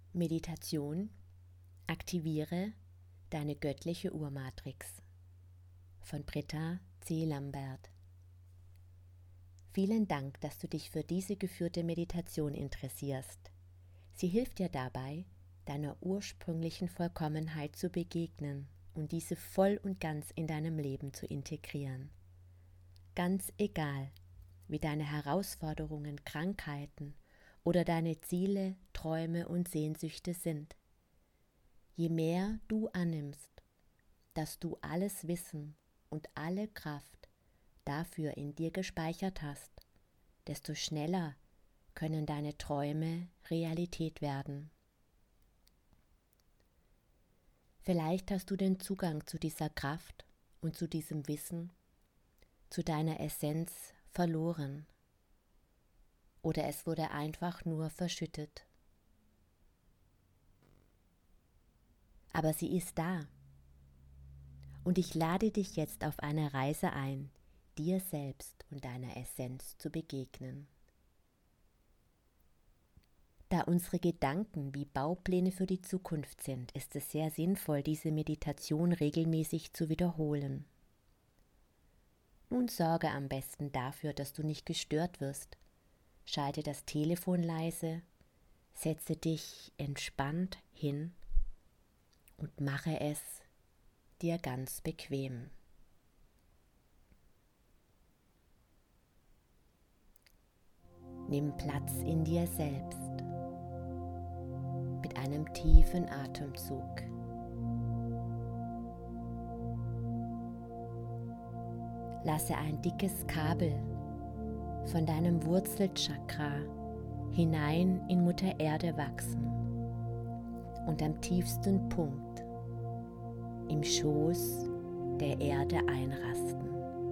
Meditation. Aktiviere deine göttliche Urmatrix von Britta C. Lambert. Vielen Dank, dass du dich für diese geführte Meditation interessierst. Sie hilft dir dabei, deiner ursprünglichen Vollkommenheit zu begegnen und diese voll und ganz in deinem Leben zu integrieren. Ganz egal, wie deine Herausforderungen, Krankheiten oder deine Ziele, Träume und Sehnsüchte sind. Je mehr du annimmst, dass du alles Wissen und alle Kraft dafür in dir gespeichert hast, desto schneller können deine Träume Realität werden. Vielleicht hast du den Zugang zu dieser Kraft und zu diesem Wissen, zu deiner Essenz verloren. Oder es wurde einfach nur verschüttet. Aber sie ist da. Und ich lade dich jetzt auf eine Reise ein, dir selbst und deiner Essenz zu begegnen. Da unsere Gedanken wie Baupläne für die Zukunft sind, ist es sehr sinnvoll, diese Meditation regelmäßig zu wiederholen. Nun sorge am besten dafür, dass du nicht gestört wirst. Schalte das Telefon leise, setze dich entspannt hin und mache es dir ganz bequem. Nimm Platz in dir selbst mit einem tiefen Atemzug. Lasse ein dickes Kabel von deinem Wurzelchakra hinein in Mutter Erde wachsen und am tiefsten Punkt im Schoß der Erde einrasten.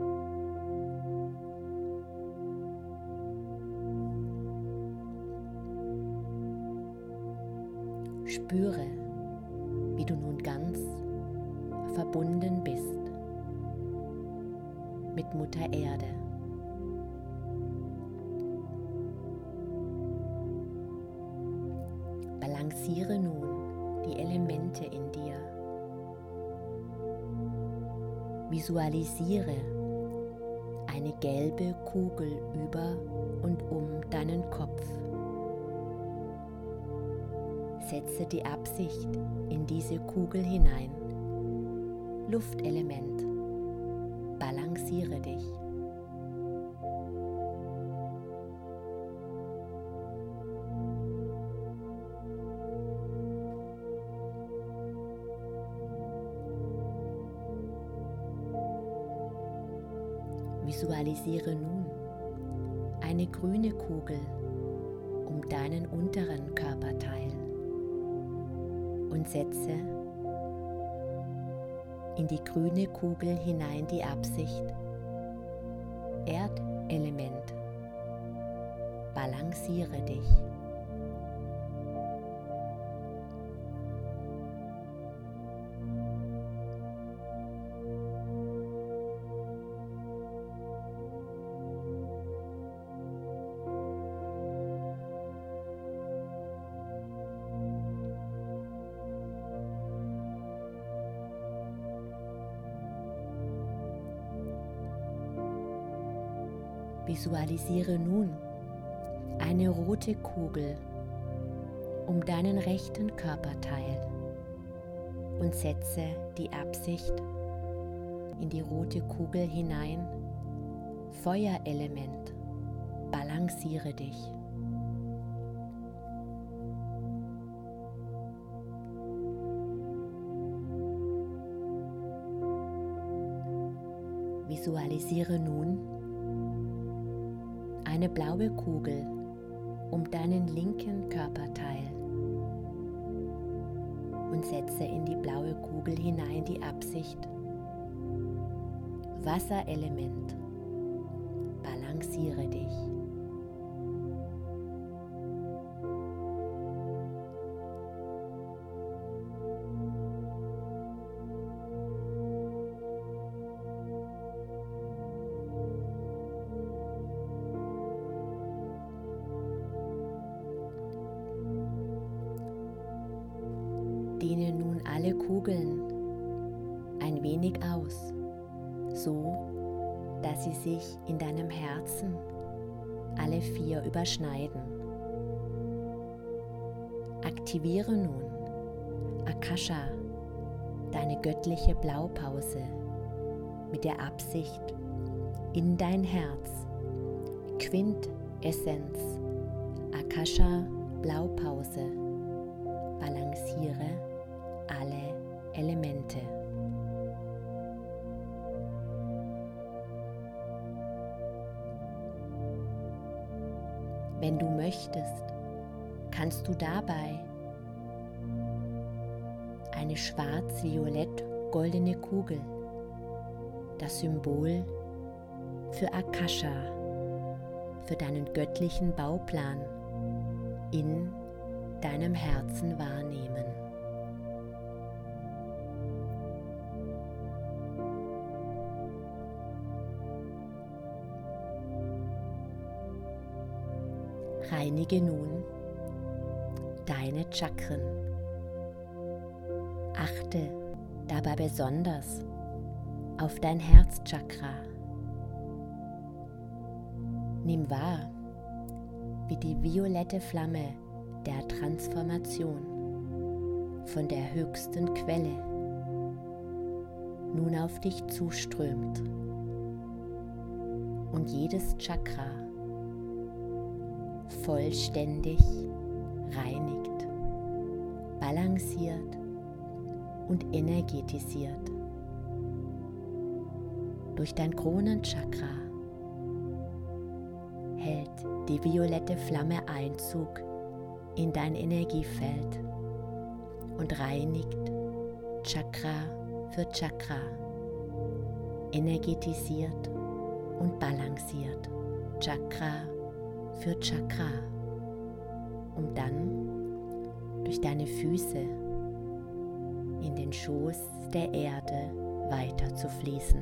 Spüre, wie du nun ganz verbunden bist mit Mutter Erde. Balanciere nun die Elemente in dir. Visualisiere eine gelbe Kugel über und um deinen Kopf. Setze die Absicht in diese Kugel hinein. Luftelement. Balanciere dich. Visualisiere nun eine grüne Kugel um deinen unteren Körperteil und setze in die grüne Kugel hinein die Absicht: Erdelement, balanciere dich. Visualisiere nun eine rote Kugel um deinen rechten Körperteil und setze die Absicht in die rote Kugel hinein: Feuerelement, balanciere dich. Visualisiere nun eine blaue Kugel um deinen linken Körperteil und setze in die blaue Kugel hinein die Absicht: Wasserelement, balanciere dich. Dehne nun alle Kugeln ein wenig aus, so dass sie sich in deinem Herzen alle 4 überschneiden. Aktiviere nun Akasha, deine göttliche Blaupause, mit der Absicht, in dein Herz, Quintessenz, Akasha Blaupause, balanciere alle Elemente. Wenn du möchtest, kannst du dabei eine schwarz-violett-goldene Kugel, das Symbol für Akasha, für deinen göttlichen Bauplan, in deinem Herzen wahrnehmen. Reinige nun deine Chakren. Achte dabei besonders auf dein Herzchakra. Nimm wahr, wie die violette Flamme der Transformation von der höchsten Quelle nun auf dich zuströmt und jedes Chakra vollständig reinigt, balanciert und energetisiert. Durch dein Kronenchakra hält die violette Flamme Einzug in dein Energiefeld und reinigt Chakra für Chakra, energetisiert und balanciert Chakra für Chakra, um dann durch deine Füße in den Schoß der Erde weiter zu fließen.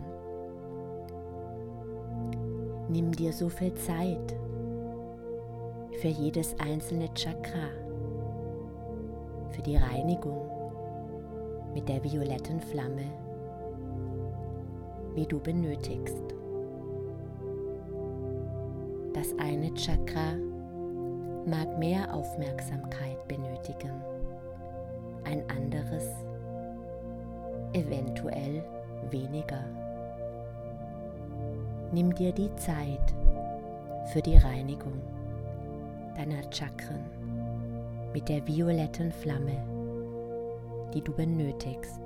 Nimm dir so viel Zeit für jedes einzelne Chakra, für die Reinigung mit der violetten Flamme, wie du benötigst. Das eine Chakra mag mehr Aufmerksamkeit benötigen, ein anderes eventuell weniger. Nimm dir die Zeit für die Reinigung deiner Chakren mit der violetten Flamme, die du benötigst.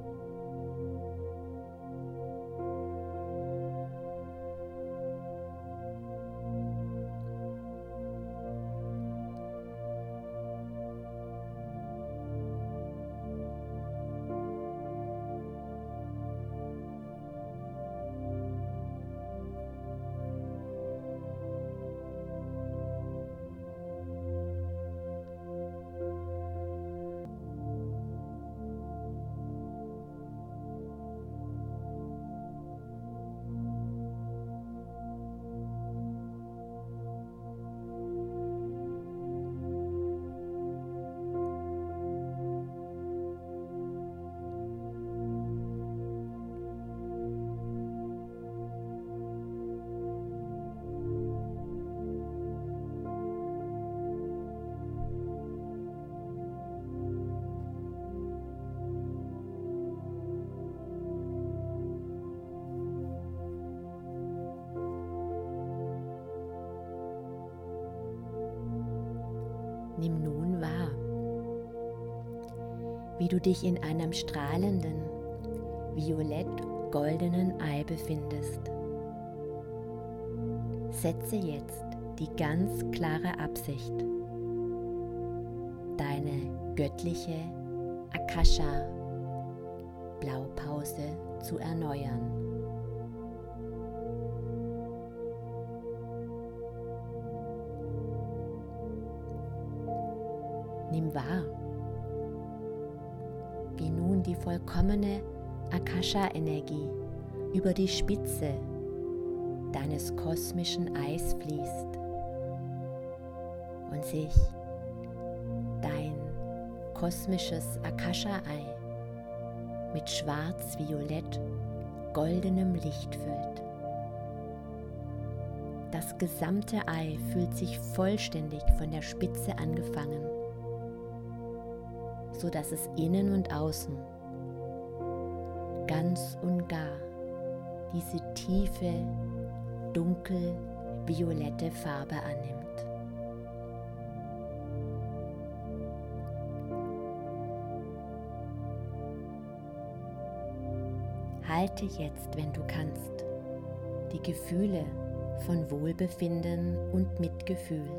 Nimm nun wahr, wie du dich in einem strahlenden, violett-goldenen Ei befindest. Setze jetzt die ganz klare Absicht, deine göttliche Akasha-Blaupause zu erneuern. Nimm wahr, wie nun die vollkommene Akasha-Energie über die Spitze deines kosmischen Eis fließt und sich dein kosmisches Akasha-Ei mit schwarz-violett goldenem Licht füllt. Das gesamte Ei fühlt sich vollständig von der Spitze angefangen, so dass es innen und außen ganz und gar diese tiefe, dunkel-violette Farbe annimmt. Halte jetzt, wenn du kannst, die Gefühle von Wohlbefinden und Mitgefühl.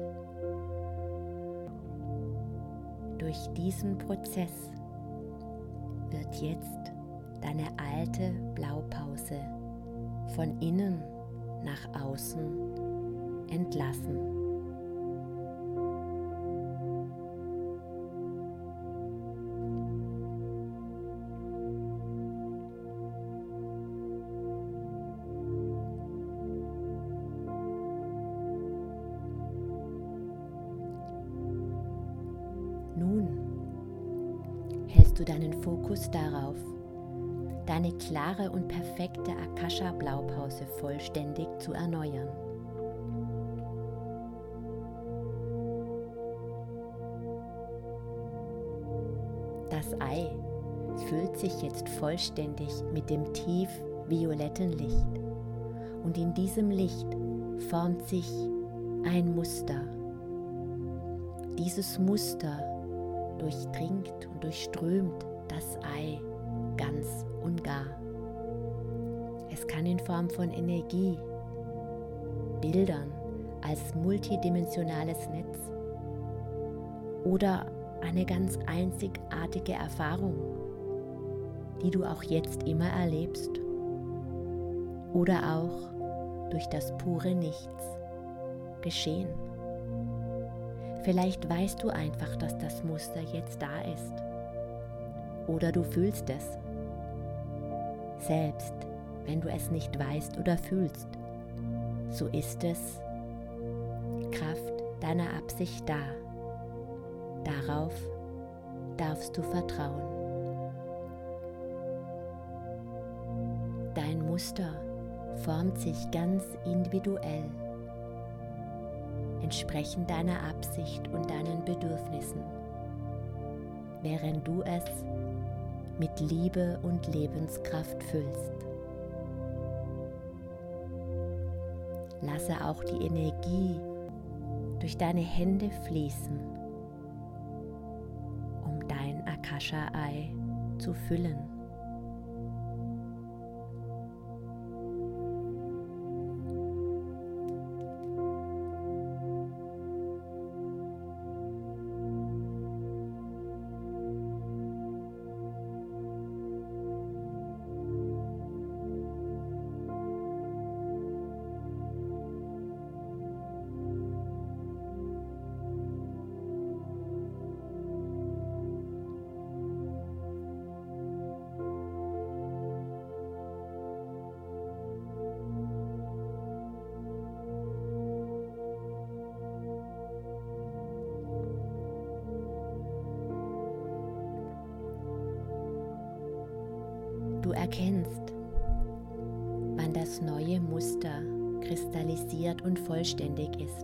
Durch diesen Prozess wird jetzt deine alte Blaupause von innen nach außen entlassen. Nun hältst du deinen Fokus darauf, deine klare und perfekte Akasha-Blaupause vollständig zu erneuern. Das Ei füllt sich jetzt vollständig mit dem tief violetten Licht und in diesem Licht formt sich ein Muster. Dieses Muster durchdringt und durchströmt das Ei ganz und gar. Es kann in Form von Energie, Bildern als multidimensionales Netz oder eine ganz einzigartige Erfahrung, die du auch jetzt immer erlebst, oder auch durch das pure Nichts geschehen. Vielleicht weißt du einfach, dass das Muster jetzt da ist. Oder du fühlst es. Selbst wenn du es nicht weißt oder fühlst, so ist es Kraft deiner Absicht da. Darauf darfst du vertrauen. Dein Muster formt sich ganz individuell, entsprechend deiner Absicht und deinen Bedürfnissen, während du es mit Liebe und Lebenskraft füllst. Lasse auch die Energie durch deine Hände fließen, um dein Akasha-Ei zu füllen. Du erkennst, wann das neue Muster kristallisiert und vollständig ist,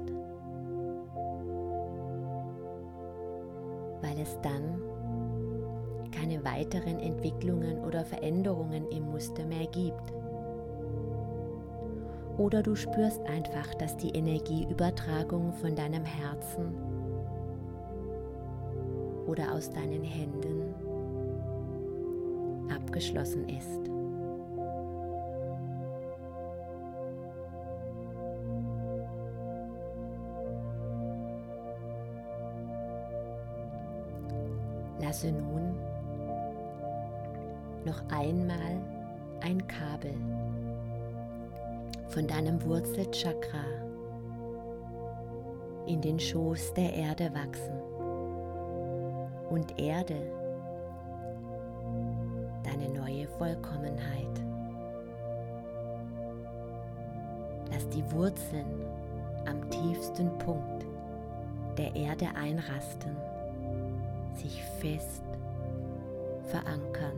weil es dann keine weiteren Entwicklungen oder Veränderungen im Muster mehr gibt. Oder du spürst einfach, dass die Energieübertragung von deinem Herzen oder aus deinen Händen abgeschlossen ist. Lasse nun noch einmal ein Kabel von deinem Wurzelchakra in den Schoß der Erde wachsen und erde deine neue Vollkommenheit. Lass die Wurzeln am tiefsten Punkt der Erde einrasten, sich fest verankern.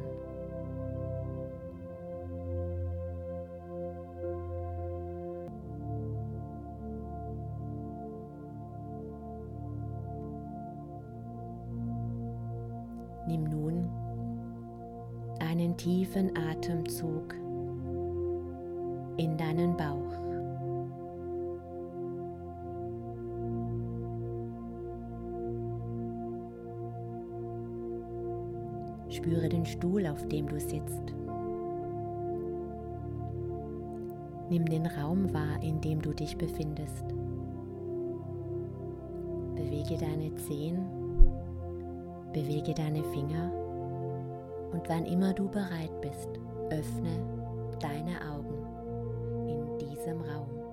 Nimm nun einen tiefen Atemzug in deinen Bauch. Spüre den Stuhl, auf dem du sitzt. Nimm den Raum wahr, in dem du dich befindest. Bewege deine Zehen, bewege deine Finger und wann immer du bereit bist, öffne deine Augen in diesem Raum.